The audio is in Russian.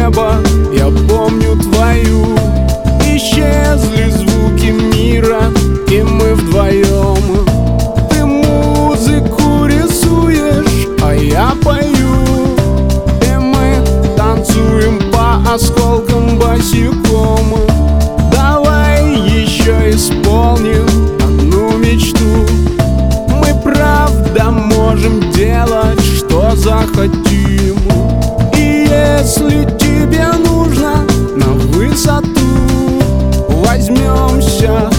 небо, я помню твою. Исчезли звуки мира, и мы вдвоем. Ты музыку рисуешь, а я пою, и мы танцуем по осколкам босиком. Давай еще исполним одну мечту. Мы правда можем делать, что захотим. И если тебе нужно на высоту, возьмемся